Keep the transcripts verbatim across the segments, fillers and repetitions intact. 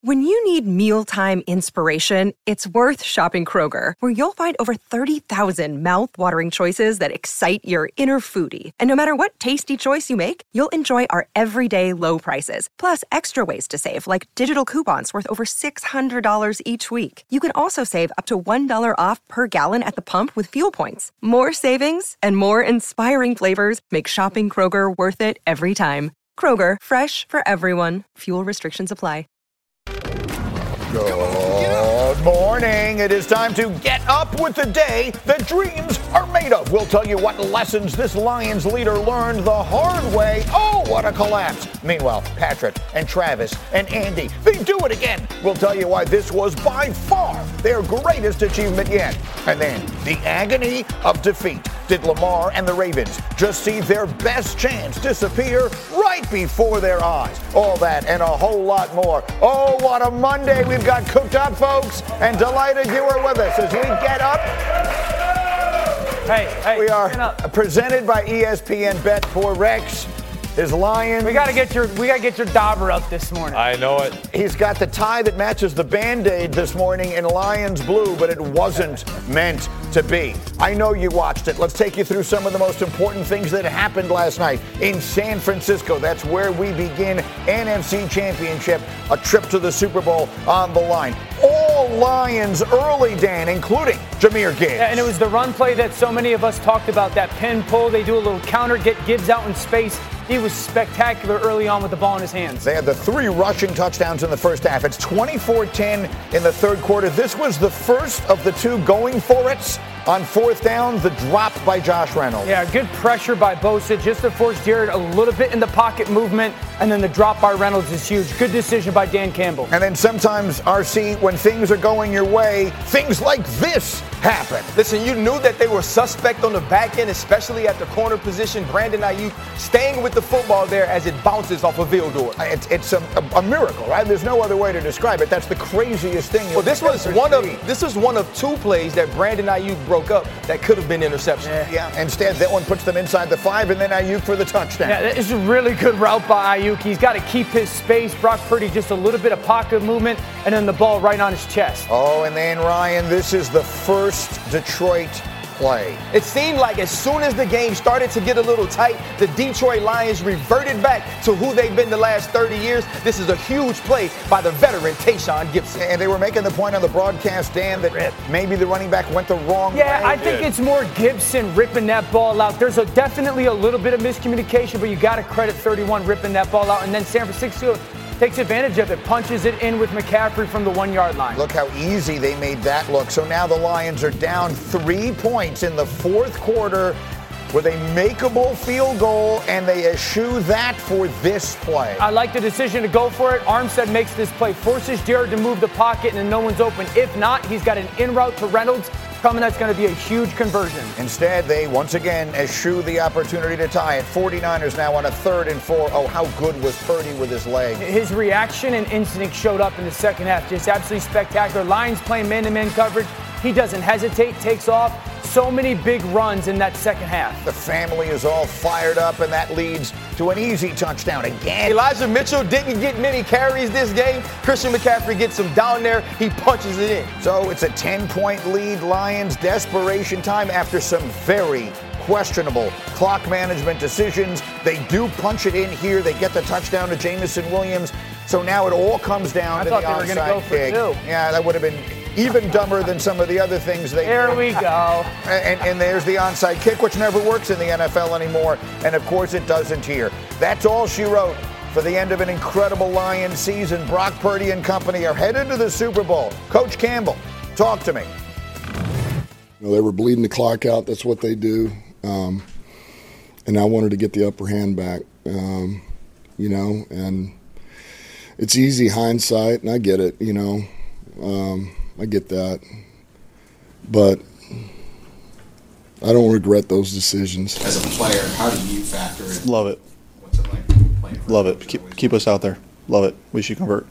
When you need mealtime inspiration, it's worth shopping Kroger, where you'll find over thirty thousand mouth-watering choices that excite your inner foodie. And no matter what tasty choice you make, you'll enjoy our everyday low prices, plus extra ways to save, like digital coupons worth over six hundred dollars each week. You can also save up to one dollar off per gallon at the pump with fuel points. More savings and more inspiring flavors make shopping Kroger worth it every time. Kroger, fresh for everyone. Fuel restrictions apply. Good morning. It is time to get up with the day that dreams are made of. We'll tell you what lessons this Lions leader learned the hard way. Oh, what a collapse. Meanwhile, Patrick and Travis and Andy, they do it again. We'll tell you why this was by far their greatest achievement yet. And then the agony of defeat. Did Lamar and the Ravens just see their best chance disappear right before their eyes? All that and a whole lot more. Oh, what a Monday we've got cooked up, folks. And delighted you are with us as we get up. Hey, hey. We are presented by E S P N Bet. Poor Rex. His Lions. We gotta get your we gotta get your dauber up this morning. I know it. He's got the tie that matches the Band-Aid this morning in Lions blue, but it wasn't meant to be. I know you watched it. Let's take you through some of the most important things that happened last night in San Francisco. That's where we begin. N F C Championship, a trip to the Super Bowl on the line. All Lions early, Dan, including Jahmyr Gibbs. Yeah, and it was the run play that so many of us talked about, that pin pull. They do a little counter, get Gibbs out in space. He was spectacular early on with the ball in his hands. They had the three rushing touchdowns in the first half. It's twenty-four ten in the third quarter. This was the first of the two going for it on fourth down, the drop by Josh Reynolds. Yeah, good pressure by Bosa just to force Jared a little bit in the pocket movement, and then the drop by Reynolds is huge. Good decision by Dan Campbell. And then sometimes, R C, when things are going your way, things like this happen. Listen, you knew that they were suspect on the back end, especially at the corner position. Brandon Ayuk staying with the football there as it bounces off of Vildor. It's, it's a, a, a miracle, right? There's no other way to describe it. That's the craziest thing. Well, this was one of this was one of two plays that Brandon Ayuk broke up that could have been interception. Yeah. yeah. Instead, that one puts them inside the five, and then Ayuk for the touchdown. Yeah, that is a really good route by Ayuk. He's got to keep his space. Brock Purdy just a little bit of pocket movement, and then the ball right on his chest. Oh, and then Ryan, this is the first Detroit play. It seemed like as soon as the game started to get a little tight, the Detroit Lions reverted back to who they've been the last thirty years. This is a huge play by the veteran Tayshaun Gibson. And they were making the point on the broadcast, Dan, that Rip. maybe the running back went the wrong yeah, way. Yeah, I think it's more Gibson ripping that ball out. There's a, definitely a little bit of miscommunication, but you got to credit thirty-one ripping that ball out. And then San Francisco takes advantage of it, punches it in with McCaffrey from the one-yard line. Look how easy they made that look. So now the Lions are down three points in the fourth quarter with a makeable field goal, and they eschew that for this play. I like the decision to go for it. Armstead makes this play, forces Jared to move the pocket, and then no one's open. If not, he's got an in route to Reynolds. Coming, that's going to be a huge conversion. Instead, they once again eschew the opportunity to tie it. forty-niners now on a third and four. Oh, how good was Purdy with his leg? His reaction and instinct showed up in the second half. Just absolutely spectacular. Lions playing man-to-man coverage. He doesn't hesitate, takes off. So many big runs in that second half. The family is all fired up, and that leads to an easy touchdown again. Elijah Mitchell didn't get many carries this game. Christian McCaffrey gets him down there. He punches it in. So it's a ten-point lead. Lions desperation time after some very questionable clock management decisions. They do punch it in here. They get the touchdown to Jameson Williams. So now it all comes down I to thought the they were onside gonna go for kick. two. Yeah, that would have been even dumber than some of the other things they There did. we go. And, and there's the onside kick, which never works in the N F L anymore. And, of course, it doesn't here. That's all she wrote for the end of an incredible Lions season. Brock Purdy and company are headed to the Super Bowl. Coach Campbell, talk to me. You know, they were bleeding the clock out. That's what they do. Um, and I wanted to get the upper hand back, um, you know, and it's easy hindsight, and I get it, you know. Um, I get that. But I don't regret those decisions. As a player, how do you factor in? Love it. What's it like playing for Love it. Keep, keep us out there. Love it. We should convert.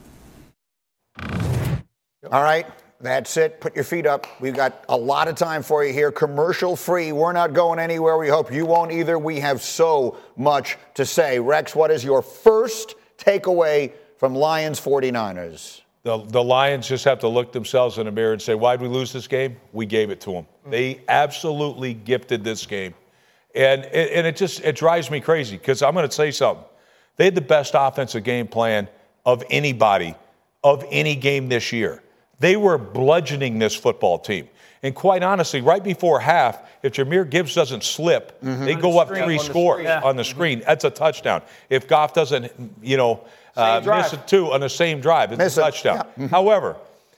All right. That's it. Put your feet up. We've got a lot of time for you here. Commercial free. We're not going anywhere. We hope you won't either. We have so much to say. Rex, what is your first takeaway from Lions forty-niners? The, the Lions just have to look themselves in the mirror and say, why'd we lose this game? We gave it to them. Mm-hmm. They absolutely gifted this game. And, and it just it drives me crazy because I'm going to say something. They had the best offensive game plan of anybody, of any game this year. They were bludgeoning this football team. And quite honestly, right before half, if Jahmyr Gibbs doesn't slip, mm-hmm. they go up three scores yeah. on the screen. That's a touchdown. If Goff doesn't, you know, uh, miss it two on the same drive, it's miss a touchdown. It. Yeah. Mm-hmm. However,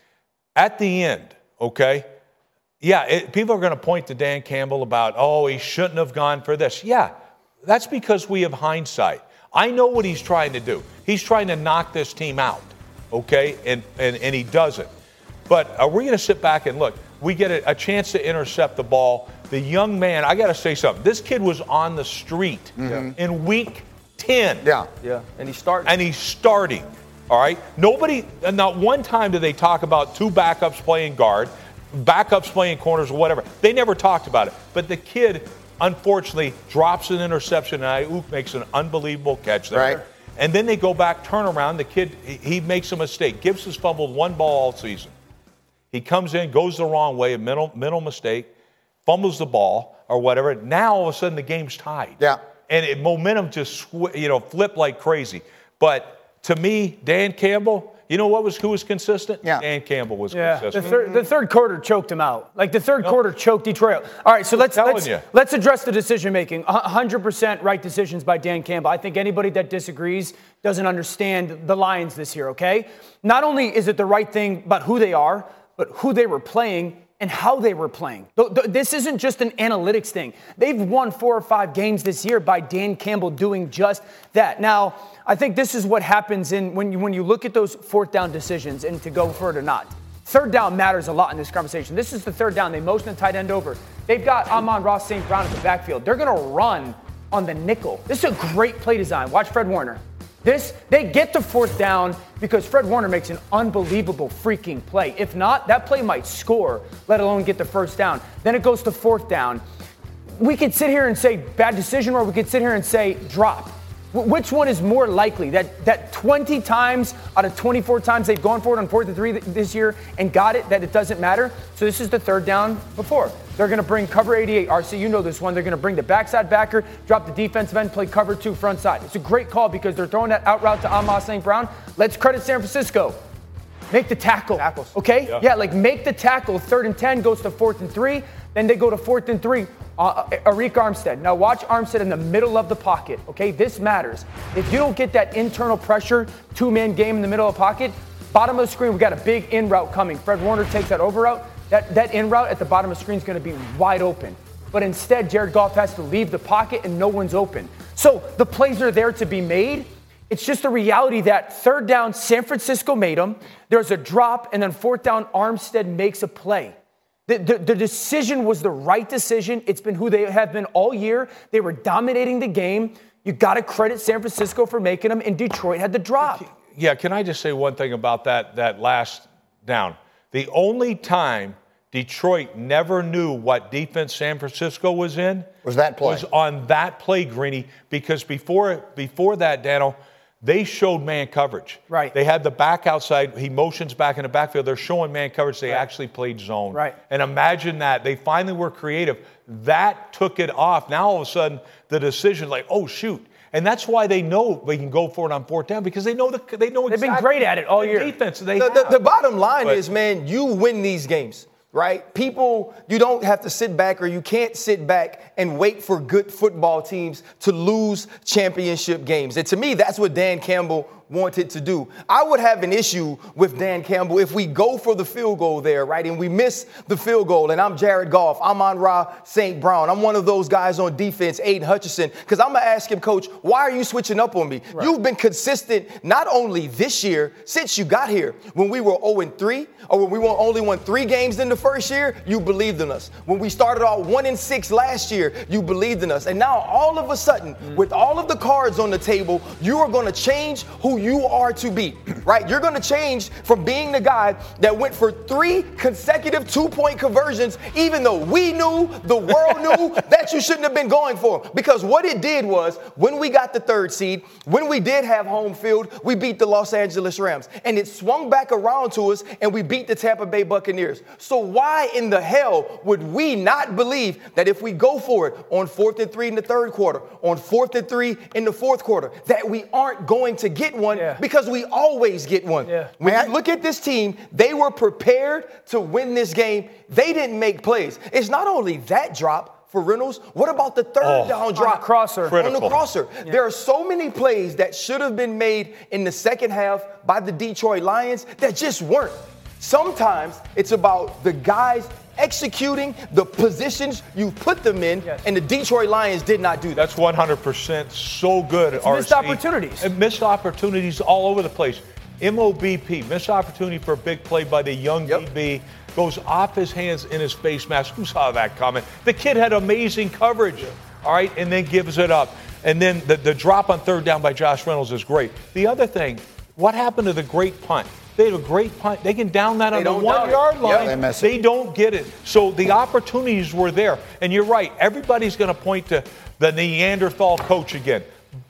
at the end, okay, yeah, it, people are going to point to Dan Campbell about, oh, he shouldn't have gone for this. Yeah, that's because we have hindsight. I know what he's trying to do. He's trying to knock this team out, okay, and, and, and he doesn't. But are we going to sit back and look? We get a, a chance to intercept the ball. The young man, I got to say something. This kid was on the street mm-hmm. in week ten. Yeah, yeah, and he's starting. And he's starting, all right? Nobody, not one time did they talk about two backups playing guard, backups playing corners or whatever. They never talked about it. But the kid, unfortunately, drops an interception, and Ayuk makes an unbelievable catch there. Right. And then they go back, turn around. The kid, he makes a mistake. Gibbs has fumbled one ball all season. He comes in, goes the wrong way, a mental, mental mistake, fumbles the ball or whatever. Now, all of a sudden, the game's tied. Yeah. And it, momentum just, you know, flipped like crazy. But to me, Dan Campbell, you know what was who was consistent? Yeah. Dan Campbell was yeah. consistent. The, thir- the third quarter choked him out. Like the third nope. quarter choked Detroit out. All right, so let's let's, let's address the decision making. one hundred percent right decisions by Dan Campbell. I think anybody that disagrees doesn't understand the Lions this year, okay? Not only is it the right thing about who they are, but who they were playing and how they were playing. This isn't just an analytics thing. They've won four or five games this year by Dan Campbell doing just that. Now, I think this is what happens in when you, when you look at those fourth down decisions and to go for it or not. Third down matters a lot in this conversation. This is the third down. They motion the tight end over. They've got Amon-Ra Saint Brown at the backfield. They're going to run on the nickel. This is a great play design. Watch Fred Warner. This, they get the fourth down because Fred Warner makes an unbelievable freaking play. If not, that play might score, let alone get the first down. Then it goes to fourth down. We could sit here and say bad decision, or we could sit here and say drop. Which one is more likely? That that twenty times out of twenty-four times they've gone for it on fourth and three this year and got it, that it doesn't matter? So this is the third down before. They're going to bring cover eighty-eight. R C, you know this one. They're going to bring the backside backer, drop the defensive end, play cover two front side. It's a great call because they're throwing that out route to Amon-Ra Saint Brown. Let's credit San Francisco. Make the tackle. Tackles. Okay? Yeah. yeah, like make the tackle. Third and ten goes to fourth and three. Then they go to fourth and three. Uh, Arik Armstead. Now watch Armstead in the middle of the pocket. Okay, this matters. If you don't get that internal pressure, two-man game in the middle of the pocket, bottom of the screen, we got a big in route coming. Fred Warner takes that over route. That, that in route at the bottom of the screen is going to be wide open. But instead, Jared Goff has to leave the pocket and no one's open. So the plays are there to be made. It's just a reality that third down, San Francisco made them. There's a drop, and then fourth down, Armstead makes a play. The, the, the decision was the right decision. It's been who they have been all year. They were dominating the game. You got to credit San Francisco for making them, and Detroit had the drop. Yeah, can I just say one thing about that, that last down? The only time Detroit never knew what defense San Francisco was in was that play. Was on that play, Greeny, because before before that, Dano, they showed man coverage. Right. They had the back outside. He motions back in the backfield. They're showing man coverage. They right. actually played zone. Right. And imagine that. They finally were creative. That took it off. Now, all of a sudden, the decision, like, oh, shoot. And that's why they know they can go for it on fourth down, because they know the, they know exactly. They've been great at it all year. Defense they the, have. The, the bottom line but, is, man, you win these games. Right? People, you don't have to sit back, or you can't sit back and wait for good football teams to lose championship games. And to me, that's what Dan Campbell wanted to do. I would have an issue with Dan Campbell if we go for the field goal there, right, and we miss the field goal, and I'm Jared Goff, I'm Amon-Ra Saint Brown, I'm one of those guys on defense, Aiden Hutchinson, because I'm going to ask him, Coach, why are you switching up on me? Right. You've been consistent not only this year, since you got here. When we were oh and three, or when we won, only won three games in the first year, you believed in us. When we started off one and six last year, you believed in us. And now all of a sudden, mm. with all of the cards on the table, you are going to change who you are to be, right? You're going to change from being the guy that went for three consecutive two-point conversions, even though we knew, the world knew that that you shouldn't have been going for. Because what it did was, when we got the third seed, when we did have home field, we beat the Los Angeles Rams. And it swung back around to us, and we beat the Tampa Bay Buccaneers. So why in the hell would we not believe that if we go for it on fourth and three in the third quarter, on fourth and three in the fourth quarter, that we aren't going to get one yeah. because we always get one. Yeah. When you look at this team, they were prepared to win this game. They didn't make plays. It's not only that drop for Reynolds. What about the third oh, down drop? On the crosser. Critical. On the crosser. Yeah. There are so many plays that should have been made in the second half by the Detroit Lions that just weren't. Sometimes it's about the guys executing the positions you put them in, yes. and the Detroit Lions did not do that. That's one hundred percent so good. It's missed opportunities. And missed opportunities all over the place. M O B P, missed opportunity for a big play by the young yep. D B. Goes off his hands in his face mask. Who saw that coming? The kid had amazing coverage, all right, and then gives it up. And then the, the drop on third down by Josh Reynolds is great. The other thing, what happened to the great punt? They have a great punt. They can down that on the one-yard line. Yep. They, they don't get it. So the opportunities were there. And you're right. Everybody's going to point to the Neanderthal coach again.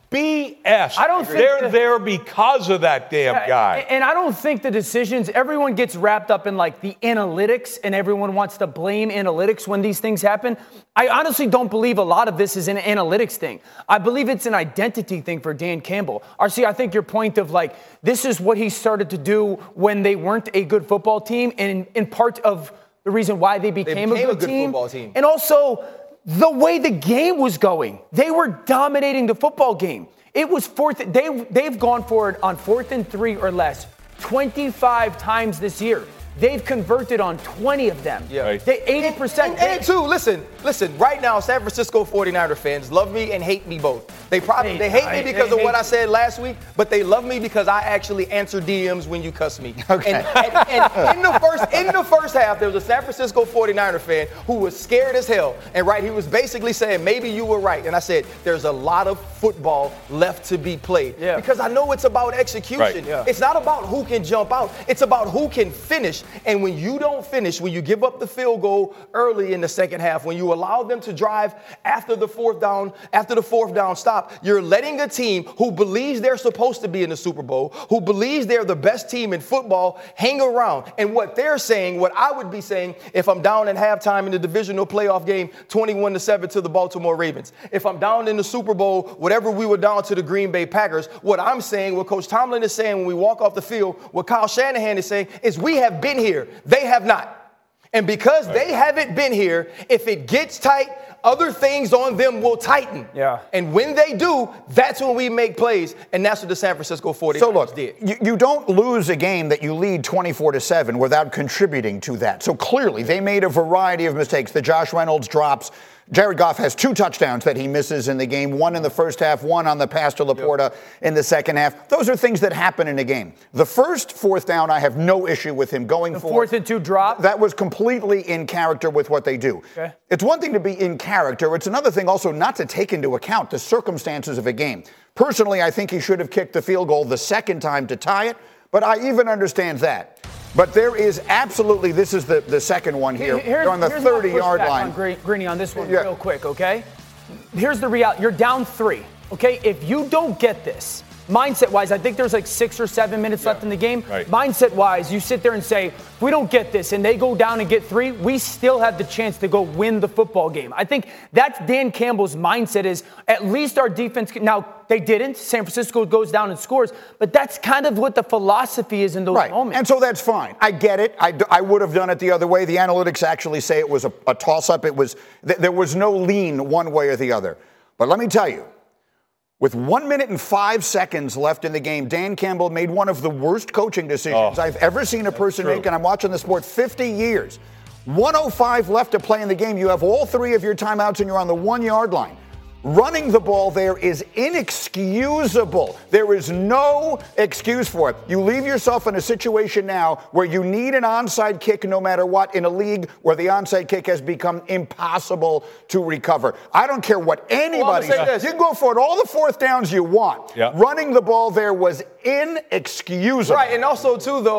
B S. I don't think they're the, there because of that damn yeah, guy. And I don't think the decisions, everyone gets wrapped up in like the analytics and everyone wants to blame analytics when these things happen. I honestly don't believe a lot of this is an analytics thing. I believe it's an identity thing for Dan Campbell. R C, I think your point of like, this is what he started to do when they weren't a good football team, and in part of the reason why they became, they became a good, a good team. football team. And also, the way the game was going, they were dominating the football game. It was fourth. They, they've gone for it on fourth and three or less twenty-five times this year. They've converted on twenty of them. Yeah. Right. They eighty percent. And, and, and two, listen, listen, right now, San Francisco forty-niner fans love me and hate me both. They probably they, they hate I, me because they of what I said last week, but they love me because I actually answer D Ms when you cuss me. Okay. And, and, and in the first in the first half, there was a San Francisco forty-niner fan who was scared as hell. And right, he was basically saying, maybe you were right. And I said, there's a lot of football left to be played. Yeah. Because I know it's about execution. Right. Yeah. It's not about who can jump out. It's about who can finish. And when you don't finish, when you give up the field goal early in the second half, when you allow them to drive after the fourth down, after the fourth down stop, you're letting a team who believes they're supposed to be in the Super Bowl, who believes they're the best team in football, hang around. And what they're saying, what I would be saying if I'm down at halftime in the divisional playoff game, twenty-one to seven to the Baltimore Ravens. If I'm down in the Super Bowl, whatever we were down to the Green Bay Packers, what I'm saying, what Coach Tomlin is saying when we walk off the field, what Kyle Shanahan is saying is we have been here. They have not. And because right. they haven't been here, if it gets tight, other things on them will tighten. Yeah. And when they do, that's when we make plays, and that's what the San Francisco forty-niners so look, did. You, you don't lose a game that you lead twenty-four to seven without contributing to that. So clearly, they made a variety of mistakes. The Josh Reynolds drops. Jared Goff has two touchdowns that he misses in the game, one in the first half, one on the pass to Laporta yep. in the second half. Those are things that happen in a game. The first fourth down, I have no issue with him going the for. Fourth and two drop? That was completely in character with what they do. Okay. It's one thing to be in character. It's another thing also not to take into account the circumstances of a game. Personally, I think he should have kicked the field goal the second time to tie it, but I even understand that. But there is absolutely, this is the, the second one here. Here's, They're on the thirty-yard line. On Greeny on this one yeah. real quick, okay? Here's the reality. You're down three, okay? If you don't get this, mindset-wise, I think there's like six or seven minutes yeah. left in the game. Right. Mindset-wise, you sit there and say, if we don't get this and they go down and get three, we still have the chance to go win the football game. I think that's Dan Campbell's mindset is at least our defense – now, they didn't. San Francisco goes down and scores. But that's kind of what the philosophy is in those right. moments. And so that's fine. I get it. I, I would have done it the other way. The analytics actually say it was a, a toss-up. It was th- there was no lean one way or the other. But let me tell you, with one minute and five seconds left in the game, Dan Campbell made one of the worst coaching decisions oh, I've ever seen a person make, and I'm watching the sport fifty years. one oh five left to play in the game. You have all three of your timeouts, and you're on the one-yard line. Running the ball there is inexcusable. There is no excuse for it. You leave yourself in a situation now where you need an onside kick no matter what in a league where the onside kick has become impossible to recover. I don't care what anybody well, says. You can go for it all the fourth downs you want. Yep. Running the ball there was inexcusable. Right, and also, too, though,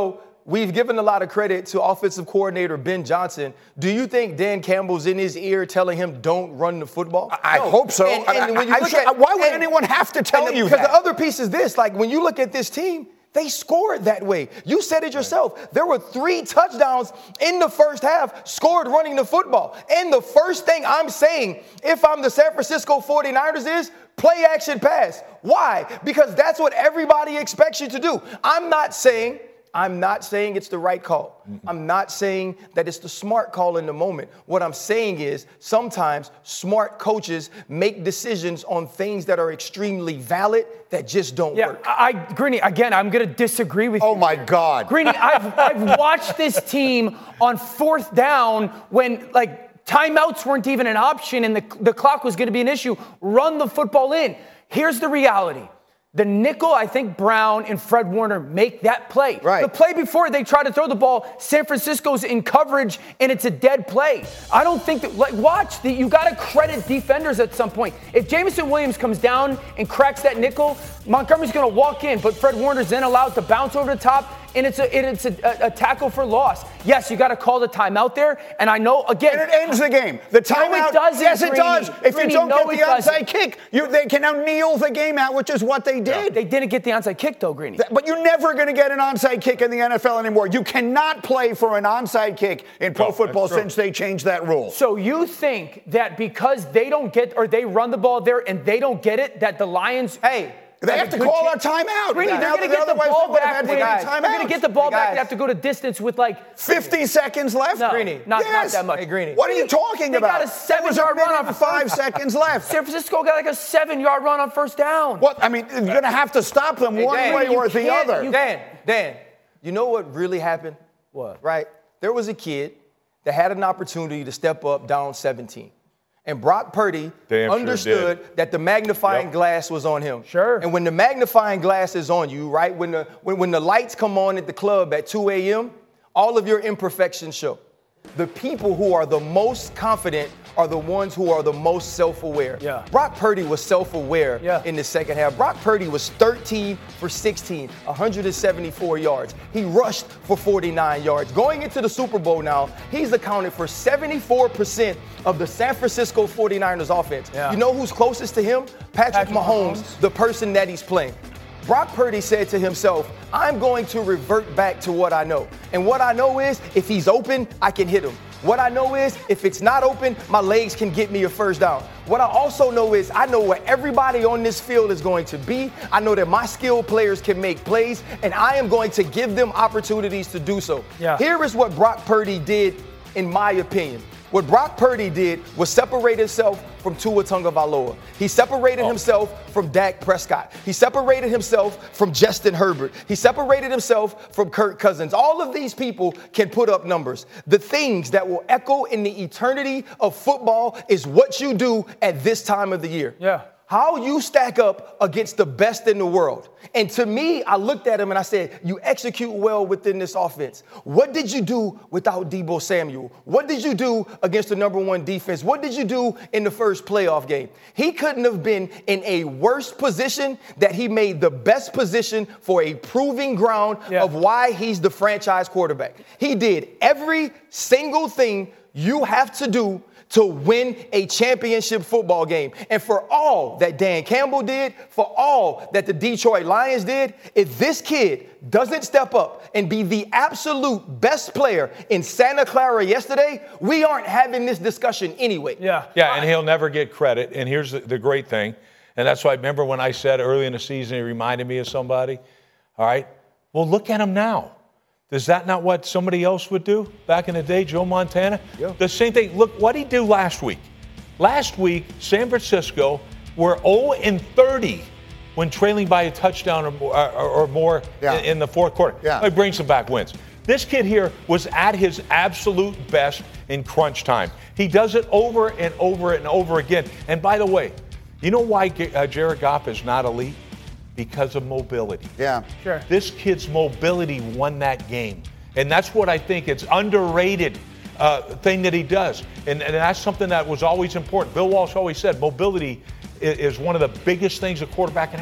we've given a lot of credit to offensive coordinator Ben Johnson. Do you think Dan Campbell's in his ear telling him don't run the football? I no. hope so. And, and when you I, look sure, at, why would and, anyone have to tell the, you because that? Because the other piece is this, like when you look at this team, they scored that way. You said it yourself. Right. There were three touchdowns in the first half scored running the football. And the first thing I'm saying, if I'm the San Francisco forty-niners, is play action pass. Why? Because that's what everybody expects you to do. I'm not saying I'm not saying it's the right call. Mm-hmm. I'm not saying that it's the smart call in the moment. What I'm saying is sometimes smart coaches make decisions on things that are extremely valid that just don't yeah, work. I, I Greeny, again, I'm going to disagree with oh you. Oh, my God. Greeny, I've, I've watched this team on fourth down when, like, timeouts weren't even an option and the, the clock was going to be an issue. Run the football in. Here's the reality. The nickel, I think Brown and Fred Warner make that play. Right. The play before they try to throw the ball, San Francisco's in coverage, and it's a dead play. I don't think that, like, watch, that you got to credit defenders at some point. If Jameson Williams comes down and cracks that nickel, Montgomery's going to walk in, but Fred Warner's then allowed to bounce over the top, and it's a it's a, a, a tackle for loss. Yes, you got to call the timeout there, and I know, again. And it ends the game. The timeout. No, it doesn't, yes, it Greeny. does. If Greeny, you don't no, get it the onside doesn't. kick, you, they can now kneel the game out, which is what they did. They didn't get the onside kick, though, Greeny. But you're never going to get an onside kick in the N F L anymore. You cannot play for an onside kick in pro No, football that's true. since they changed that rule. So you think that because they don't get, or they run the ball there and they don't get it, that the Lions, Hey, They have to call a timeout. Greeny, they're Now going to that get the otherwise ball people would back. have had With, to guys, get they're going to timeouts. get the ball Hey, back. guys. They have to go to distance with like fifty seconds left? no, Greeny. not, yes. not that much. Hey, Greeny. What are you talking They about? got a There was a seven-yard run minute on and five seconds left. San Francisco got like a seven-yard run on first down. What? I mean, you're going to have to stop them Hey, one Dan, way you or the can't- other. you- Dan, Dan, you know what really happened? What? Right? There was a kid that had an opportunity to step up down seventeen. And Brock Purdy Damn sure understood did. that the magnifying Yep. glass was on him. Sure. And when the magnifying glass is on you, right, when the when, when the lights come on at the club at two a.m., all of your imperfections show. The people who are the most confident are the ones who are the most self-aware. Yeah. Brock Purdy was self-aware Yeah. in the second half. Brock Purdy was thirteen for sixteen, one hundred seventy-four yards. He rushed for forty-nine yards. Going into the Super Bowl now, he's accounted for seventy-four percent of the San Francisco forty-niners offense. Yeah. You know who's closest to him? Patrick, Patrick Mahomes, Mahomes. the person that he's playing. Brock Purdy said to himself, I'm going to revert back to what I know. And what I know is if he's open, I can hit him. What I know is if it's not open, my legs can get me a first down. What I also know is I know where everybody on this field is going to be. I know that my skilled players can make plays, and I am going to give them opportunities to do so. Yeah. Here is what Brock Purdy did, in my opinion. What Brock Purdy did was separate himself from Tua Tagovailoa. He separated Oh. himself from Dak Prescott. He separated himself from Justin Herbert. He separated himself from Kirk Cousins. All of these people can put up numbers. The things that will echo in the eternity of football is what you do at this time of the year. Yeah. How you stack up against the best in the world. And to me, I looked at him and I said, you execute well within this offense. What did you do without Deebo Samuel? What did you do against the number one defense? What did you do in the first playoff game? He couldn't have been in a worse position that he made the best position for a proving ground Yeah. of why he's the franchise quarterback. He did every single thing you have to do to win a championship football game. And for all that Dan Campbell did, for all that the Detroit Lions did, if this kid doesn't step up and be the absolute best player in Santa Clara yesterday, we aren't having this discussion anyway. Yeah. Yeah, and he'll never get credit. And here's the, the great thing, and that's why I remember when I said early in the season, he reminded me of somebody. All right, well, look at him now. Is that not what somebody else would do back in the day, Joe Montana? Yeah. The same thing. Look, what did he do last week? Last week, San Francisco were oh and thirty when trailing by a touchdown or more, or, or more Yeah. in, in the fourth quarter. Yeah. It brings some back wins. This kid here was at his absolute best in crunch time. He does it over and over and over again. And by the way, you know why uh, Jared Goff is not elite? Because of mobility. Yeah. Sure. This kid's mobility won that game. And that's what I think it's underrated uh, thing that he does. And, and that's something that was always important. Bill Walsh always said mobility is, is one of the biggest things a quarterback can have.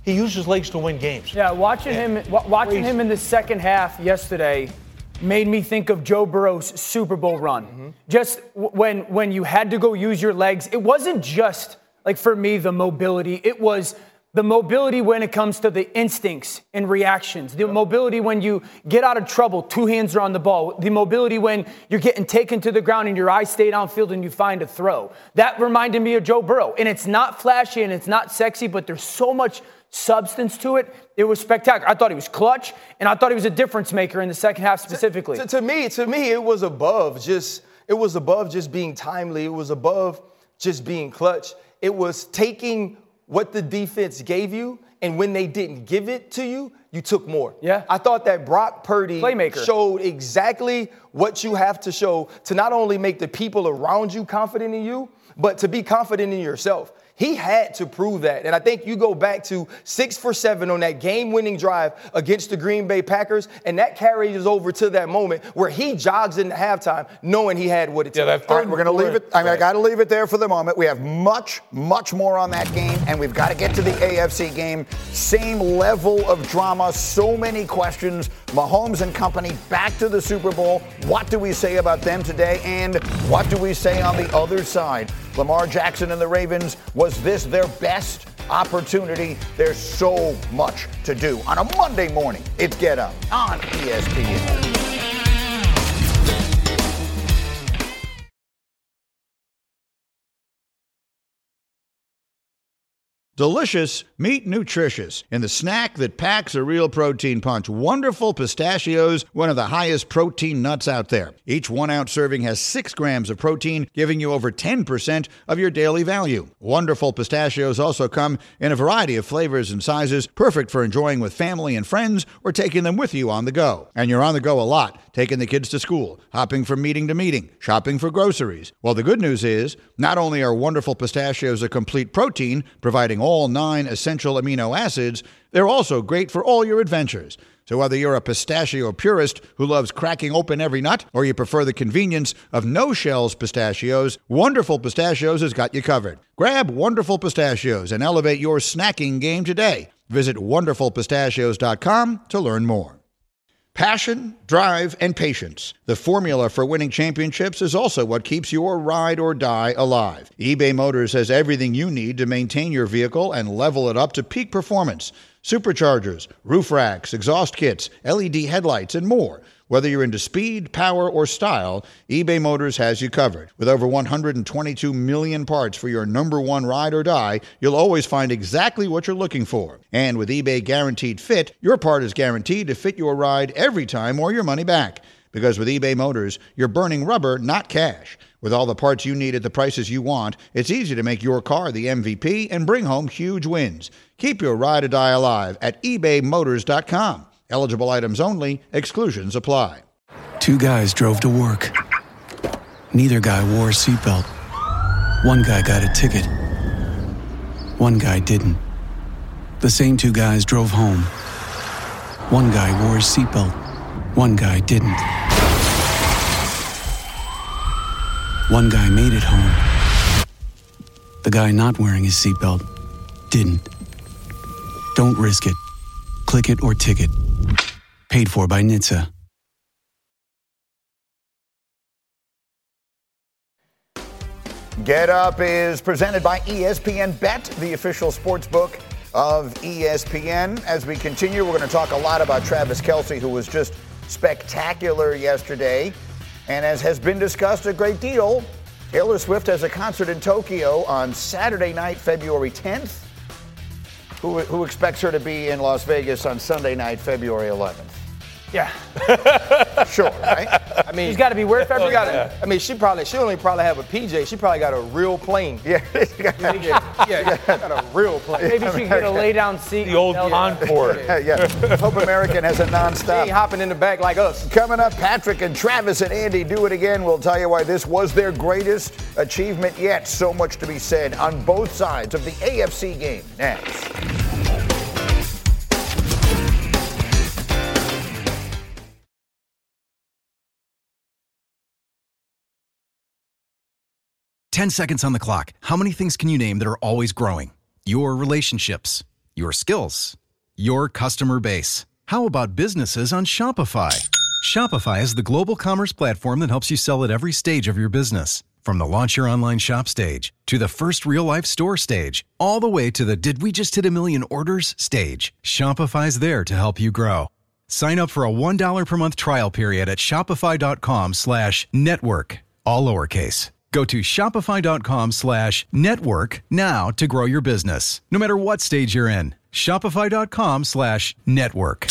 He used his legs to win games. Yeah, watching yeah. him w- watching Crazy. him in the second half yesterday made me think of Joe Burrow's Super Bowl run. Mm-hmm. Just w- when when you had to go use your legs, it wasn't just, like for me, the mobility. It was the mobility when it comes to the instincts and reactions. The yep. mobility when you get out of trouble, two hands are on the ball. The mobility when you're getting taken to the ground and your eyes stay downfield and you find a throw. That reminded me of Joe Burrow. And it's not flashy and it's not sexy, but there's so much substance to it. It was spectacular. I thought he was clutch, and I thought he was a difference maker in the second half specifically. To, to, to me, to me, it was above just it was above just being timely. It was above just being clutch. It was taking what the defense gave you, and when they didn't give it to you, you took more. Yeah. I thought that Brock Purdy Playmaker. showed exactly what you have to show to not only make the people around you confident in you, but to be confident in yourself. He had to prove that. And I think you go back to six for seven on that game-winning drive against the Green Bay Packers, and that carries over to that moment where he jogs into halftime knowing he had what it yeah, took. All right, we're going to leave it. I mean, I got to leave it there for the moment. We have much, much more on that game, and we've got to get to the A F C game. Same level of drama, so many questions. Mahomes and company back to the Super Bowl. What do we say about them today, and what do we say on the other side? Lamar Jackson and the Ravens, was this their best opportunity? There's so much to do. On a Monday morning, it's Get Up on E S P N. Delicious, meet nutritious. In the snack that packs a real protein punch, Wonderful Pistachios, one of the highest protein nuts out there. Each one-ounce serving has six grams of protein, giving you over ten percent of your daily value. Wonderful Pistachios also come in a variety of flavors and sizes, perfect for enjoying with family and friends or taking them with you on the go. And you're on the go a lot, taking the kids to school, hopping from meeting to meeting, shopping for groceries. Well, the good news is, not only are Wonderful Pistachios a complete protein, providing all nine essential amino acids, they're also great for all your adventures. So whether you're a pistachio purist who loves cracking open every nut, or you prefer the convenience of no-shells pistachios, Wonderful Pistachios has got you covered. Grab Wonderful Pistachios and elevate your snacking game today. Visit wonderful pistachios dot com to learn more. Passion, drive, and patience. The formula for winning championships is also what keeps your ride or die alive. eBay Motors has everything you need to maintain your vehicle and level it up to peak performance. Superchargers, roof racks, exhaust kits, L E D headlights, and more. Whether you're into speed, power, or style, eBay Motors has you covered. With over one hundred twenty-two million parts for your number one ride or die, you'll always find exactly what you're looking for. And with eBay Guaranteed Fit, your part is guaranteed to fit your ride every time or your money back. Because with eBay Motors, you're burning rubber, not cash. With all the parts you need at the prices you want, it's easy to make your car the M V P and bring home huge wins. Keep your ride or die alive at ebay motors dot com. Eligible items only. Exclusions apply. Two guys drove to work. Neither guy wore a seatbelt. One guy got a ticket. One guy didn't. The same two guys drove home. One guy wore his seatbelt. One guy didn't. One guy made it home. The guy not wearing his seatbelt didn't. Don't risk it. Click it or ticket. Paid for by N H T S A. Get Up is presented by E S P N Bet, the official sports book of E S P N. As we continue, we're going to talk a lot about Travis Kelce, who was just spectacular yesterday. And as has been discussed a great deal, Taylor Swift has a concert in Tokyo on Saturday night, February tenth. Who, who expects her to be in Las Vegas on Sunday night, February eleventh? Yeah. Sure, right? I mean, he's got to be where February. Gotta, I mean, she probably she only probably have a P J. She probably got a real plane. Yeah, yeah, yeah, got a real plane. Maybe she can get a lay down seat. The old Concord. Yeah, yeah. Hope American has a nonstop. She ain't hopping in the back like us. Coming up, Patrick and Travis and Andy do it again. We'll tell you why this was their greatest achievement yet. So much to be said on both sides of the A F C game. Next. Ten seconds on the clock. How many things can you name that are always growing? Your relationships, your skills, your customer base. How about businesses on Shopify? Shopify is the global commerce platform that helps you sell at every stage of your business. From the launch your online shop stage, to the first real-life store stage, all the way to the did we just hit a million orders stage, Shopify's there to help you grow. Sign up for a one dollar per month trial period at shopify.com slash network, all lowercase. Go to shopify.com slash network now to grow your business, no matter what stage you're in. Shopify.com slash network.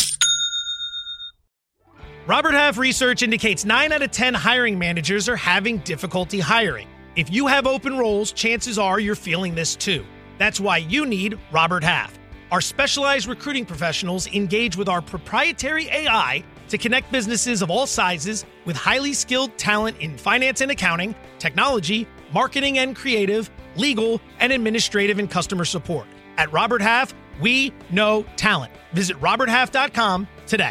Robert Half research indicates nine out of ten hiring managers are having difficulty hiring. If you have open roles, chances are you're feeling this too. That's why you need Robert Half. Our specialized recruiting professionals engage with our proprietary A I to connect businesses of all sizes with highly skilled talent in finance and accounting, technology, marketing and creative, legal, and administrative and customer support. At Robert Half, we know talent. Visit robert half dot com today.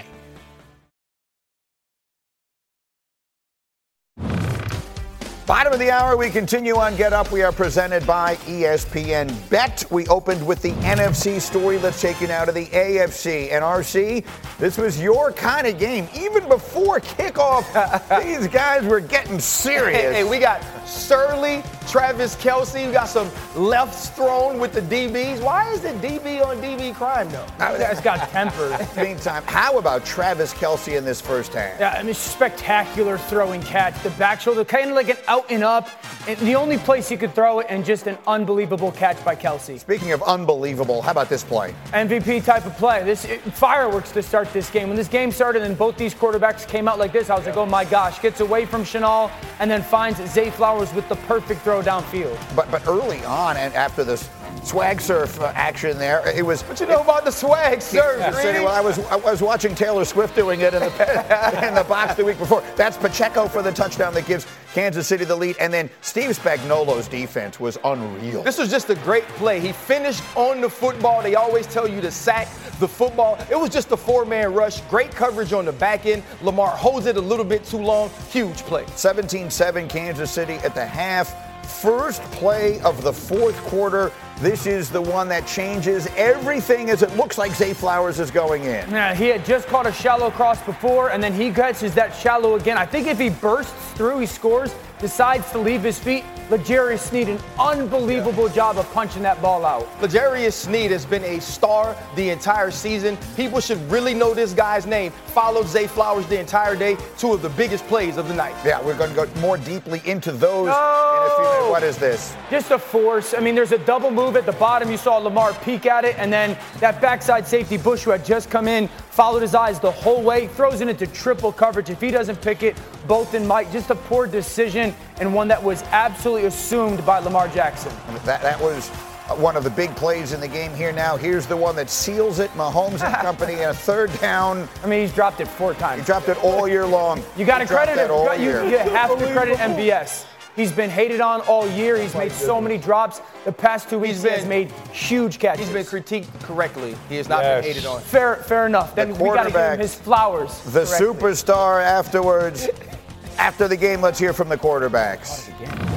Bottom of the hour, we continue on Get Up. We are presented by E S P N Bet. We opened with the N F C story. Let's take you now to the A F C. And R C, this was your kind of game. Even before kickoff, these guys were getting serious. Hey, hey, we got Surly, Travis Kelce. We got some lefts thrown with the D Bs. Why is it D B on D B crime, though? That's got temper. Meantime, how about Travis Kelce in this first half? Yeah, I mean, spectacular throwing catch. The back shoulder, kind of like an out and up. And the only place he could throw it, and just an unbelievable catch by Kelce. Speaking of unbelievable, how about this play? M V P type of play. This it, fireworks to start this game. When this game started and both these quarterbacks came out like this, I was like, oh my gosh. Gets away from Shenault and then finds Zay Flowers with the perfect throw downfield. But but early on, and after this swag surf uh, action there, it was. What you know about the swag surf? Yeah, really? Well, I was I was watching Taylor Swift doing it in the in the box the week before. That's Pacheco for the touchdown that gives Kansas City the lead, and then Steve Spagnuolo's defense was unreal. This was just a great play. He finished on the football. They always tell you to sack the football. It was just a four-man rush. Great coverage on the back end. Lamar holds it a little bit too long. Huge play. seventeen seven Kansas City at the half. First play of the fourth quarter. This is the one that changes everything as it looks like Zay Flowers is going in. Yeah, he had just caught a shallow cross before, and then he catches that shallow again. I think if he bursts through, he scores, decides to leave his feet. L'Jarius Sneed, an unbelievable yeah. job of punching that ball out. L'Jarius Sneed has been a star the entire season. People should really know this guy's name. Followed Zay Flowers the entire day. Two of the biggest plays of the night. Yeah, we're going to go more deeply into those no! in a few minutes. What is this? Just a force. I mean, there's a double move at the bottom. You saw Lamar peek at it, and then that backside safety, Bush, who had just come in, followed his eyes the whole way, throws it into triple coverage. If he doesn't pick it, Bolton might. Just a poor decision, and one that was absolutely assumed by Lamar Jackson. That, that was one of the big plays in the game here now. Here's the one that seals it. Mahomes and company in a third down. I mean, he's dropped it four times. He dropped it all year long. You got to credit him. All you, year. you have to credit M V S. He's been hated on all year. He's made so many drops. The past two weeks, he has made huge catches. He's been critiqued correctly. He has not yes. been hated on. Fair, fair enough. Then we got to give him his flowers. The correctly. Superstar afterwards. After the game, let's hear from the quarterbacks.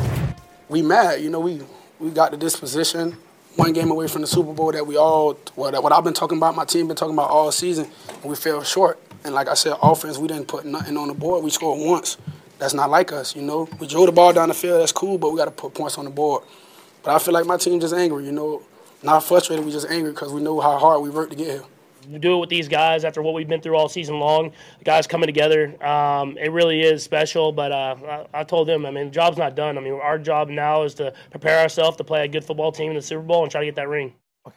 We mad, you know. We we got to this position, one game away from the Super Bowl that we all what, what I've been talking about, my team been talking about all season, and we fell short. And like I said, offense, we didn't put nothing on the board. We scored once. That's not like us, you know. We drove the ball down the field. That's cool, but we got to put points on the board. But I feel like my team just angry, you know. Not frustrated, we just angry because we know how hard we worked to get here. To do it with these guys after what we've been through all season long, the guys coming together, um, it really is special. But uh, I, I told them, I mean, the job's not done. I mean, our job now is to prepare ourselves to play a good football team in the Super Bowl and try to get that ring.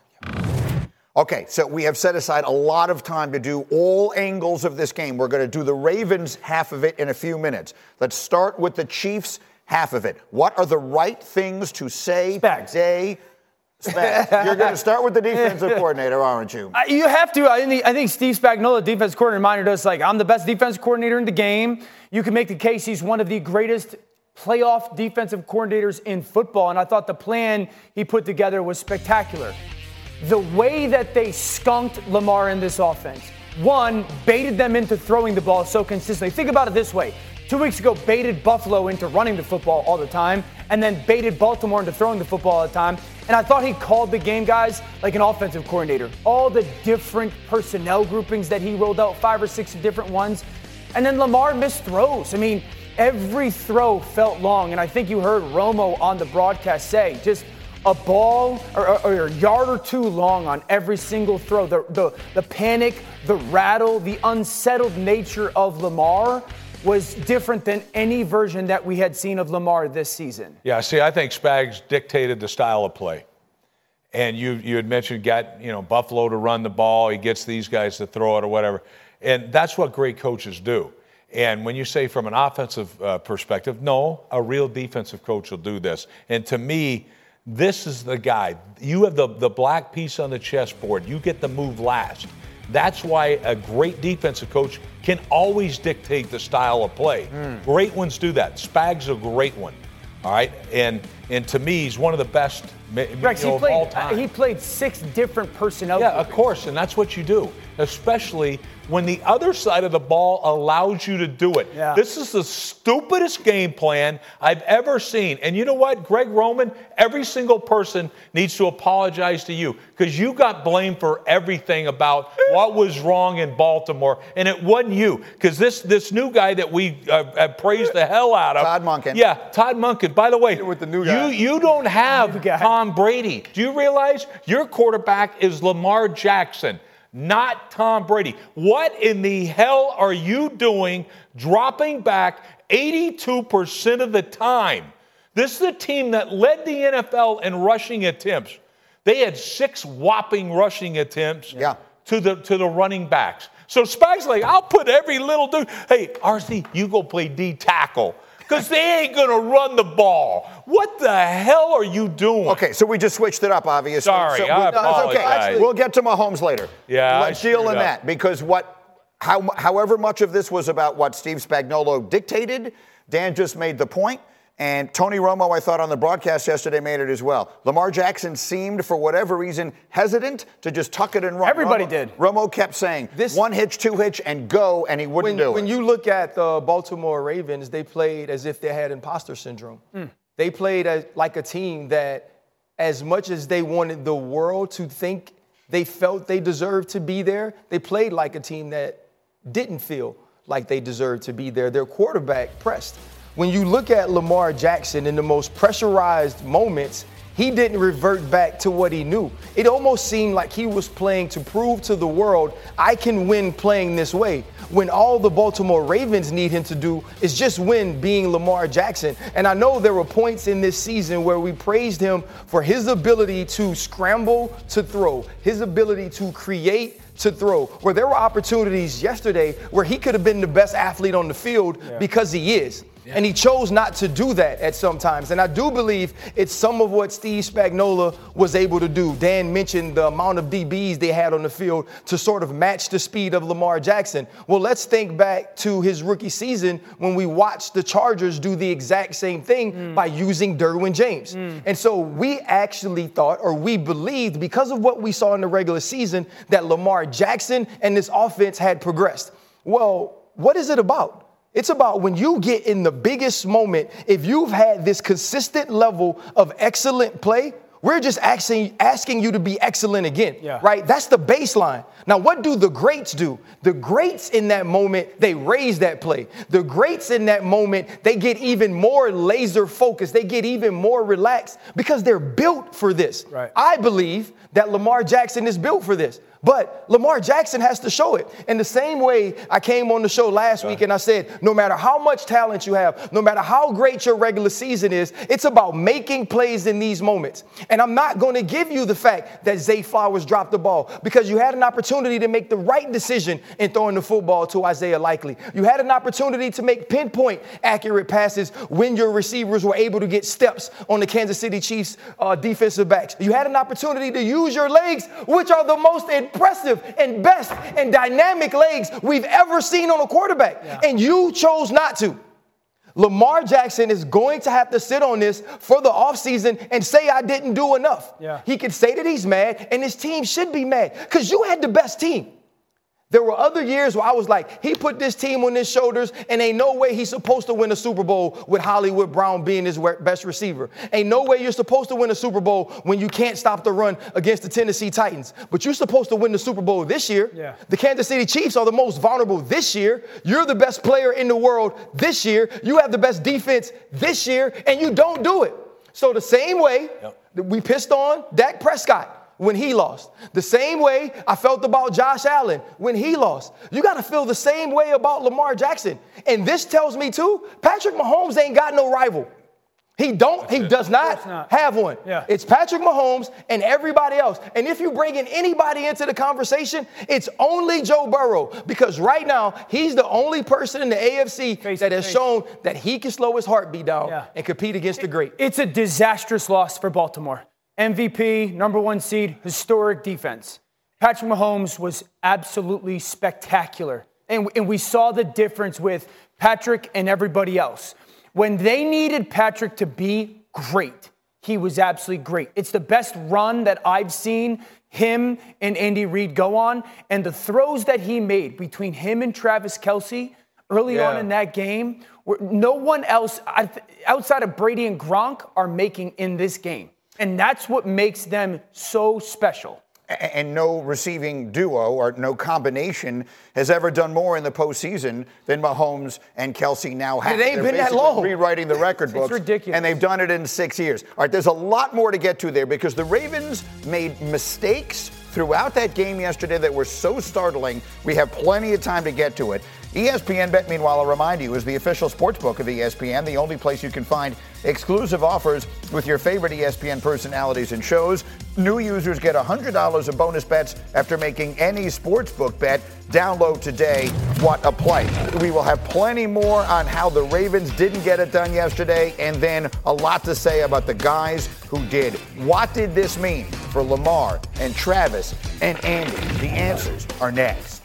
Okay, so we have set aside a lot of time to do all angles of this game. We're going to do the Ravens half of it in a few minutes. Let's start with the Chiefs half of it. What are the right things to say today? Spag. You're going to start with the defensive coordinator, aren't you? Uh, you have to. I think, I think Steve Spagnuolo, defensive coordinator, reminder does like, I'm the best defensive coordinator in the game. You can make the case he's one of the greatest playoff defensive coordinators in football, and I thought the plan he put together was spectacular. The way that they skunked Lamar in this offense, one, baited them into throwing the ball so consistently. Think about it this way. Two weeks ago, baited Buffalo into running the football all the time, and then baited Baltimore into throwing the football all the time. And I thought he called the game, guys, like an offensive coordinator. All the different personnel groupings that he rolled out, five or six different ones. And then Lamar missed throws. I mean, every throw felt long. And I think you heard Romo on the broadcast say, just a ball or, or, or a yard or two long on every single throw. The, the, the panic, the rattle, the unsettled nature of Lamar was different than any version that we had seen of Lamar this season. Yeah, see, I think Spags dictated the style of play. And you you had mentioned got, you know, Buffalo to run the ball. He gets these guys to throw it or whatever. And that's what great coaches do. And when you say from an offensive uh, perspective, no, a real defensive coach will do this. And to me, this is the guy. You have the, the black piece on the chessboard. You get the move last. That's why a great defensive coach can always dictate the style of play. Mm. Great ones do that. Spags a great one. All right, and and to me, he's one of the best Rex, you know, he played, of all time. He played six different personnel. Yeah, groupings. of course, and that's what you do, especially when the other side of the ball allows you to do it. Yeah. This is the stupidest game plan I've ever seen. And you know what, Greg Roman, every single person needs to apologize to you because you got blamed for everything about what was wrong in Baltimore, and it wasn't you because this this new guy that we uh, have praised the hell out of. Todd Monken. Yeah, Todd Monken. By the way, with the new guy. you, you don't have Tom Brady. Do you realize your quarterback is Lamar Jackson, not Tom Brady? What in the hell are you doing dropping back eighty-two percent of the time? This is the team that led the N F L in rushing attempts. They had six whopping rushing attempts yeah. to the to the running backs. So Spags like, I'll put every little dude. Hey, R C, you go play D tackle. Because they ain't going to run the ball. What the hell are you doing? Okay, so we just switched it up, obviously. Sorry, so we, I no, apologize. It's okay. We'll get to Mahomes later. Yeah, Let's I deal screwed in up. that. Because what, how, however much of this was about what Steve Spagnuolo dictated, Dan just made the point. And Tony Romo, I thought on the broadcast yesterday, made it as well. Lamar Jackson seemed, for whatever reason, hesitant to just tuck it and run. Everybody Romo, did. Romo kept saying, this, one hitch, two hitch, and go, and he wouldn't when, do when it. When you look at the Baltimore Ravens, they played as if they had imposter syndrome. Mm. They played as, like a team that, as much as they wanted the world to think they felt they deserved to be there, they played like a team that didn't feel like they deserved to be there. Their quarterback pressed. When you look at Lamar Jackson in the most pressurized moments, he didn't revert back to what he knew. It almost seemed like he was playing to prove to the world, I can win playing this way, when all the Baltimore Ravens need him to do is just win being Lamar Jackson. And I know there were points in this season where we praised him for his ability to scramble to throw, his ability to create to throw, where there were opportunities yesterday where he could have been the best athlete on the field yeah. because he is. Yeah. And he chose not to do that at some times. And I do believe it's some of what Steve Spagnuolo was able to do. Dan mentioned the amount of D Bs they had on the field to sort of match the speed of Lamar Jackson. Well, let's think back to his rookie season when we watched the Chargers do the exact same thing mm. by using Derwin James. Mm. And so we actually thought, or we believed, because of what we saw in the regular season, that Lamar Jackson and this offense had progressed. Well, what is it about? It's about when you get in the biggest moment, if you've had this consistent level of excellent play, we're just asking, asking you to be excellent again, yeah. right? That's the baseline. Now, what do the greats do? The greats in that moment, they raise that play. The greats in that moment, they get even more laser focused. They get even more relaxed because they're built for this. Right. I believe that Lamar Jackson is built for this. But Lamar Jackson has to show it. In the same way I came on the show last week and I said, no matter how much talent you have, no matter how great your regular season is, it's about making plays in these moments. And I'm not going to give you the fact that Zay Flowers dropped the ball because you had an opportunity to make the right decision in throwing the football to Isaiah Likely. You had an opportunity to make pinpoint accurate passes when your receivers were able to get steps on the Kansas City Chiefs uh, defensive backs. You had an opportunity to use your legs, which are the most impressive and best and dynamic legs we've ever seen on a quarterback. Yeah. And you chose not to. Lamar Jackson is going to have to sit on this for the offseason and say, I didn't do enough. Yeah. He could say that he's mad, and his team should be mad because you had the best team. There were other years where I was like, he put this team on his shoulders, and ain't no way he's supposed to win a Super Bowl with Hollywood Brown being his best receiver. Ain't no way you're supposed to win a Super Bowl when you can't stop the run against the Tennessee Titans. But you're supposed to win the Super Bowl this year. Yeah. The Kansas City Chiefs are the most vulnerable this year. You're the best player in the world this year. You have the best defense this year, and you don't do it. So the same way yep. that we pissed on Dak Prescott when he lost. The same way I felt about Josh Allen when he lost. You got to feel the same way about Lamar Jackson. And this tells me, too, Patrick Mahomes ain't got no rival. He don't. That's he it. does not, not have one. Yeah. It's Patrick Mahomes and everybody else. And if you bring in anybody into the conversation, it's only Joe Burrow. Because right now, he's the only person in the A F C face that has face. shown that he can slow his heartbeat down yeah. and compete against the great. It's a disastrous loss for Baltimore. M V P, number one seed, historic defense. Patrick Mahomes was absolutely spectacular. And, and we saw the difference with Patrick and everybody else. When they needed Patrick to be great, he was absolutely great. It's the best run that I've seen him and Andy Reid go on. And the throws that he made between him and Travis Kelce early yeah. on in that game, where no one else outside of Brady and Gronk are making in this game. And that's what makes them so special. And no receiving duo or no combination has ever done more in the postseason than Mahomes and Kelce now have. It ain't They're been that long. Rewriting the record books. It's ridiculous. And they've done it in six years. All right, there's a lot more to get to there because the Ravens made mistakes throughout that game yesterday that were so startling. We have plenty of time to get to it. E S P N Bet, meanwhile, I'll remind you, is the official sportsbook of E S P N, the only place you can find exclusive offers with your favorite E S P N personalities and shows. New users get one hundred dollars in bonus bets after making any sportsbook bet. Download today. What a play. We will have plenty more on how the Ravens didn't get it done yesterday, and then a lot to say about the guys who did. What did this mean for Lamar and Travis and Andy? The answers are next.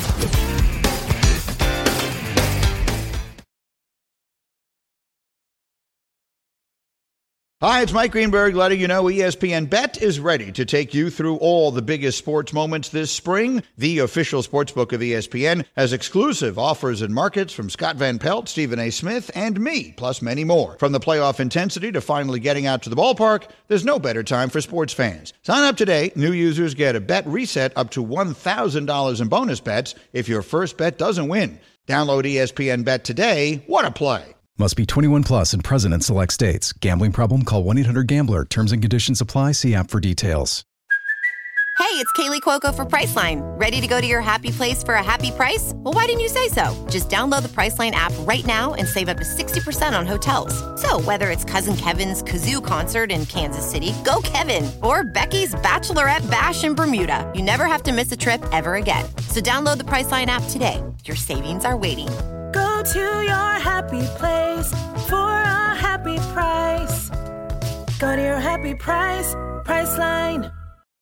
Hi, it's Mike Greenberg letting you know E S P N Bet is ready to take you through all the biggest sports moments this spring. The official sportsbook of E S P N has exclusive offers and markets from Scott Van Pelt, Stephen A. Smith, and me, plus many more. From the playoff intensity to finally getting out to the ballpark, there's no better time for sports fans. Sign up today. New users get a bet reset up to one thousand dollars in bonus bets if your first bet doesn't win. Download E S P N Bet today. What a play. Must be twenty-one plus and present in select states. Gambling problem? Call one eight hundred gambler. Terms and conditions apply. See app for details. Hey, it's Kaylee Cuoco for Priceline. Ready to go to your happy place for a happy price? Well, why didn't you say so? Just download the Priceline app right now and save up to sixty percent on hotels. So whether it's Cousin Kevin's Kazoo Concert in Kansas City, go Kevin, or Becky's Bachelorette Bash in Bermuda, you never have to miss a trip ever again. So download the Priceline app today. Your savings are waiting. Go to your happy place for a happy price. Go to your happy price, Priceline.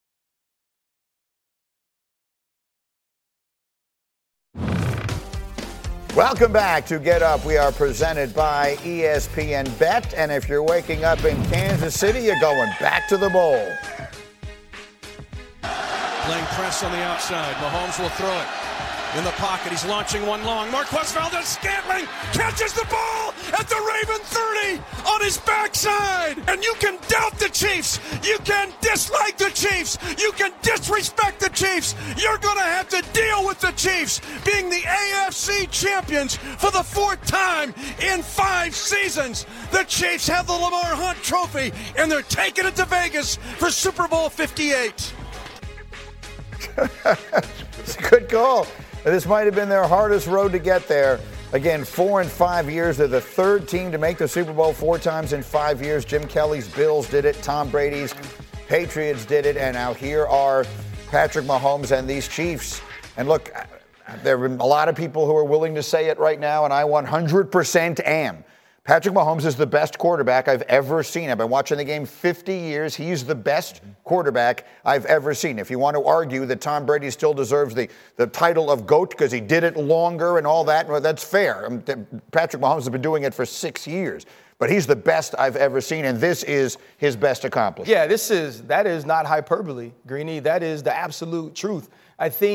Welcome back to Get Up. We are presented by E S P N Bet. And if you're waking up in Kansas City, you're going back to the bowl. Playing press on the outside. Mahomes will throw it. In the pocket, he's launching one long. Marquez Valdes-Scantling catches the ball at the Raven thirty on his backside. And you can doubt the Chiefs. You can dislike the Chiefs. You can disrespect the Chiefs. You're going to have to deal with the Chiefs being the A F C champions for the fourth time in five seasons. The Chiefs have the Lamar Hunt Trophy, and they're taking it to Vegas for Super Bowl fifty-eight. It's a good call. This might have been their hardest road to get there. Again, four and five years. They're the third team to make the Super Bowl four times in five years. Jim Kelly's Bills did it. Tom Brady's Patriots did it. And now here are Patrick Mahomes and these Chiefs. And look, there are a lot of people who are willing to say it right now, and I one hundred percent am. Patrick Mahomes is the best quarterback I've ever seen. I've been watching the game fifty years. He's the best quarterback I've ever seen. If you want to argue that Tom Brady still deserves the, the title of GOAT because he did it longer and all that, well, that's fair. I mean, Patrick Mahomes has been doing it for six years. But he's the best I've ever seen, and this is his best accomplishment. Yeah, this is that is not hyperbole, Greeny. That is the absolute truth. I think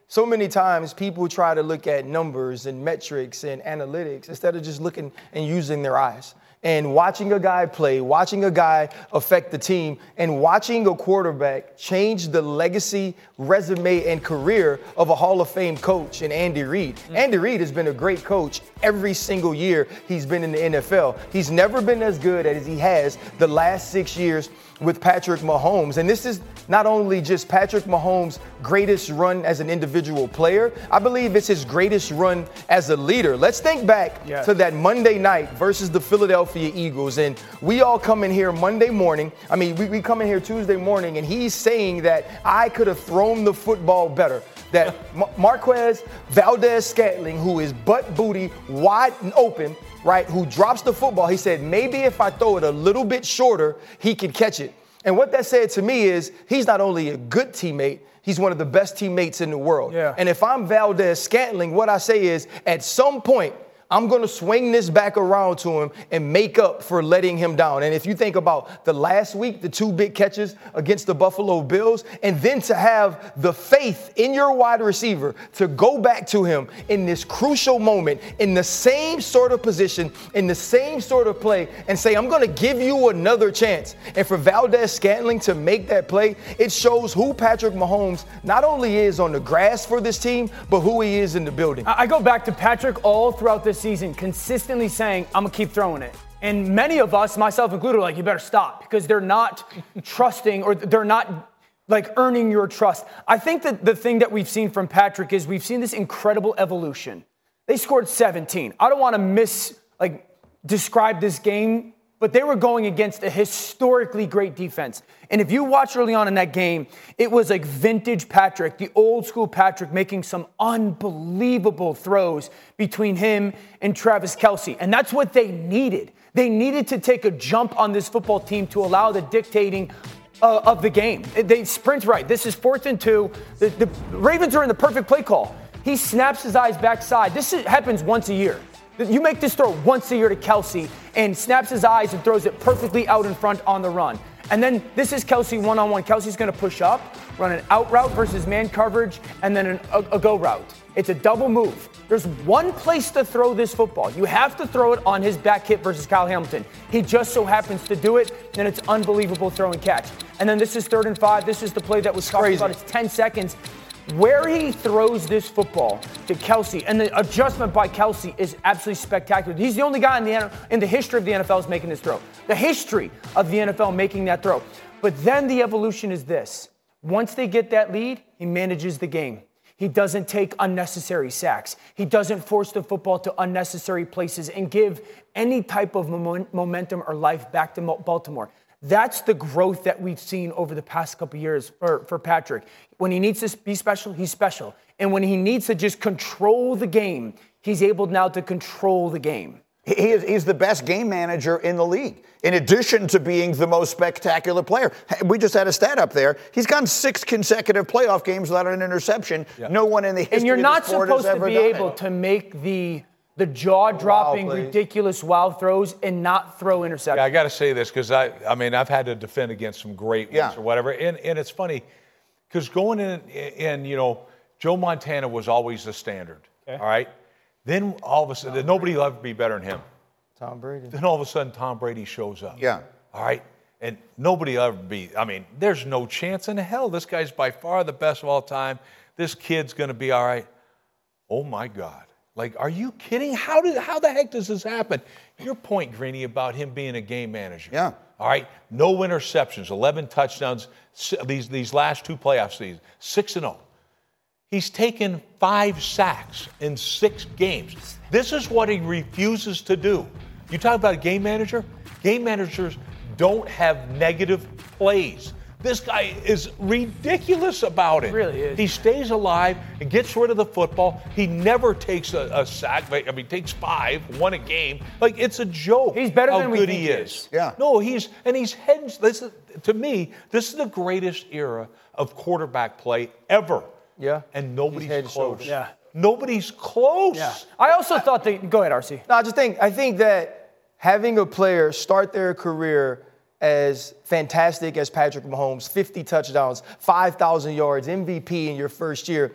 so many times people try to look at numbers and metrics and analytics instead of just looking and using their eyes. And watching a guy play, watching a guy affect the team, and watching a quarterback change the legacy, resume, and career of a Hall of Fame coach in Andy Reid. Mm-hmm. Andy Reid has been a great coach every single year he's been in the N F L. He's never been as good as he has the last six years with Patrick Mahomes. And this is not only just Patrick Mahomes' greatest run as an individual player, I believe it's his greatest run as a leader. Let's think back yes. to that Monday night versus the Philadelphia Eagles. And we all come in here Monday morning. I mean, we, we come in here Tuesday morning, and he's saying that I could have thrown the football better. That Mar- Marquez Valdes-Scantling, who is butt booty wide open, right, who drops the football, he said, maybe if I throw it a little bit shorter, he could catch it. And what that said to me is he's not only a good teammate, he's one of the best teammates in the world. Yeah. And if I'm Valdes-Scantling, what I say is at some point, I'm going to swing this back around to him and make up for letting him down. And if you think about the last week, the two big catches against the Buffalo Bills, and then to have the faith in your wide receiver to go back to him in this crucial moment, in the same sort of position, in the same sort of play, and say, I'm going to give you another chance. And for Valdes-Scantling to make that play, it shows who Patrick Mahomes not only is on the grass for this team, but who he is in the building. I go back to Patrick all throughout this season consistently saying, I'm going to keep throwing it. And many of us, myself included, are like, you better stop because they're not trusting or they're not like earning your trust. I think that the thing that we've seen from Patrick is we've seen this incredible evolution. They scored seventeen. I don't want to miss, like, describe this game, but they were going against a historically great defense. And if you watch early on in that game, it was like vintage Patrick, the old school Patrick, making some unbelievable throws between him and Travis Kelce. And that's what they needed. They needed to take a jump on this football team to allow the dictating uh, of the game. They sprint right. This is fourth and two. The, the Ravens are in the perfect play call. He snaps his eyes backside. This is, happens once a year. You make this throw once a year to Kelce and snaps his eyes and throws it perfectly out in front on the run. And then this is Kelce one-on-one. Kelce's going to push up, run an out route versus man coverage, and then an, a, a go route. It's a double move. There's one place to throw this football. You have to throw it on his back hip versus Kyle Hamilton. He just so happens to do it, and it's unbelievable throw and catch. And then this is third and five. This is the play that was talked about. It's ten seconds. Where he throws this football to Kelce, and the adjustment by Kelce is absolutely spectacular. He's the only guy in the in the history of the N F L is making this throw. The history of the N F L making that throw. But then the evolution is this. Once they get that lead, he manages the game. He doesn't take unnecessary sacks. He doesn't force the football to unnecessary places and give any type of momentum or life back to Baltimore. That's the growth that we've seen over the past couple of years for, for Patrick. When he needs to be special, he's special. And when he needs to just control the game, he's able now to control the game. He is, he's the best game manager in the league, in addition to being the most spectacular player. We just had a stat up there. He's gone six consecutive playoff games without an interception. Yeah. No one in the history and you're not of the sport supposed has to ever be done able it. to make the the jaw-dropping, wow, ridiculous wow throws and not throw interceptions. Yeah, I got to say this because I, I mean, I've had to defend against some great ones yeah. or whatever, and and it's funny because going in and you know, Joe Montana was always the standard. Okay. All right, then all of a sudden, nobody will ever be better than him. Tom Brady. Then all of a sudden, Tom Brady shows up. Yeah. All right, and nobody will ever be. I mean, there's no chance in hell. This guy's by far the best of all time. This kid's going to be all right. Oh my God. Like, are you kidding? How did how the heck does this happen? Your point, Greeny, about him being a game manager. Yeah. All right. No interceptions, eleven touchdowns these these last two playoff seasons, six and oh. He's taken five sacks in six games. This is what he refuses to do. You talk about a game manager? Game managers don't have negative plays. This guy is ridiculous about it. He really is. He stays alive and gets rid of the football. He never takes a, a sack. I mean, takes five, one a game. Like, it's a joke. He's better how than we good think he he is. is. Yeah. No, he's and he's heading. This is, to me, this is the greatest era of quarterback play ever. Yeah. And nobody's Head, close. shoulder. Yeah. Nobody's close. Yeah. I also thought that. Go ahead, R C. No, I just think I think that having a player start their career as fantastic as Patrick Mahomes, fifty touchdowns, five thousand yards, M V P in your first year,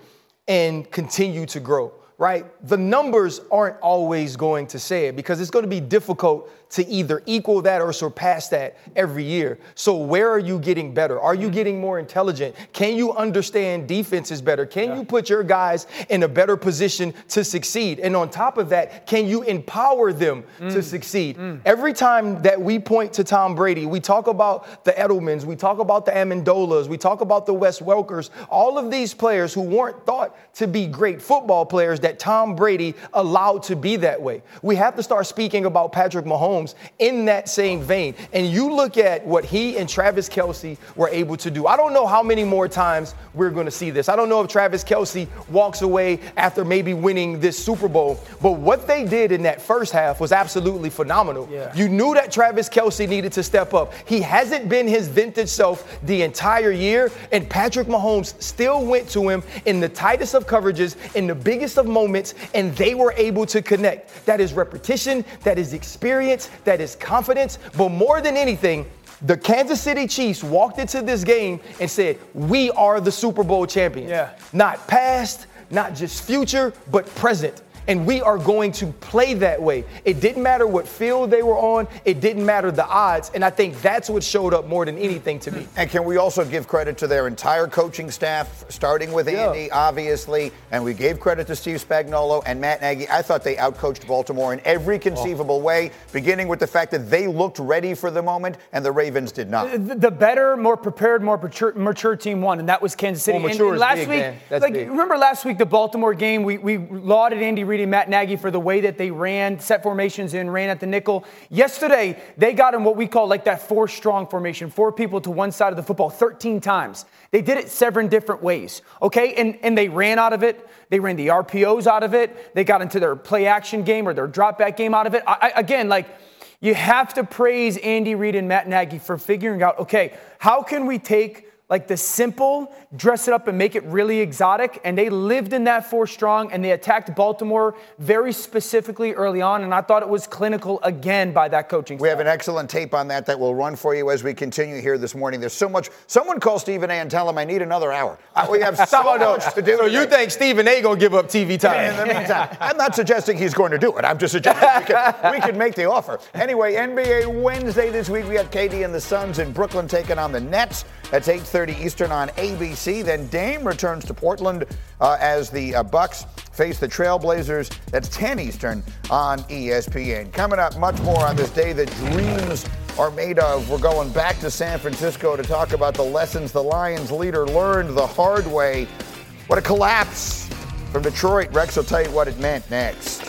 and continue to grow, right? The numbers aren't always going to say it because it's going to be difficult to either equal that or surpass that every year. So where are you getting better? Are you getting more intelligent? Can you understand defenses better? Can yeah. you put your guys in a better position to succeed? And on top of that, can you empower them mm. to succeed? Mm. Every time that we point to Tom Brady, we talk about the Edelmans, we talk about the Amendolas, we talk about the Wes Welkers, all of these players who weren't thought to be great football players that Tom Brady allowed to be that way. We have to start speaking about Patrick Mahomes in that same vein. And you look at what he and Travis Kelce were able to do. I don't know how many more times we're going to see this. I don't know if Travis Kelce walks away after maybe winning this Super Bowl, but what they did in that first half was absolutely phenomenal. Yeah. You knew that Travis Kelce needed to step up. He hasn't been his vintage self the entire year, and Patrick Mahomes still went to him in the tightest of coverages, in the biggest of moments, and they were able to connect. That is repetition, that is experience, that is confidence, but more than anything, the Kansas City Chiefs walked into this game and said, we are the Super Bowl champions. Yeah. Not past, not just future, but present. And we are going to play that way. It didn't matter what field they were on. It didn't matter the odds. And I think that's what showed up more than anything to me. And can we also give credit to their entire coaching staff, starting with yeah. Andy, obviously. And we gave credit to Steve Spagnuolo and Matt Nagy. I thought they outcoached Baltimore in every conceivable oh. way, beginning with the fact that they looked ready for the moment and the Ravens did not. The, the better, more prepared, more mature, mature team won, and that was Kansas City. Well, mature and, and last big, week, man. That's like big. remember last week, the Baltimore game, we, we lauded Andy Reid and Matt Nagy for the way that they ran, set formations and ran at the nickel. Yesterday, they got in what we call like that four strong formation, four people to one side of the football thirteen times. They did it seven different ways, okay? And, and they ran out of it. They ran the R P Os out of it. They got into their play action game or their drop back game out of it. I, I, again, like, you have to praise Andy Reid and Matt Nagy for figuring out, okay, how can we take like the simple, dress it up and make it really exotic. And they lived in that four strong, and they attacked Baltimore very specifically early on. And I thought it was clinical again by that coaching staff. We have an excellent tape on that that will run for you as we continue here this morning. There's so much. Someone call Stephen A and tell him I need another hour. We have so much to do. So you think Stephen A going to give up T V time? In the meantime, I'm not suggesting he's going to do it. I'm just suggesting we could, we could make the offer. Anyway, N B A Wednesday this week, we got K D and the Suns in Brooklyn taking on the Nets. That's eight thirty Eastern on A B C. Then Dame returns to Portland uh, as the uh, Bucks face the Trailblazers. That's ten Eastern on E S P N. Coming up, much more on this day that dreams are made of. We're going back to San Francisco to talk about the lessons the Lions leader learned the hard way. What a collapse from Detroit. Rex will tell you what it meant next.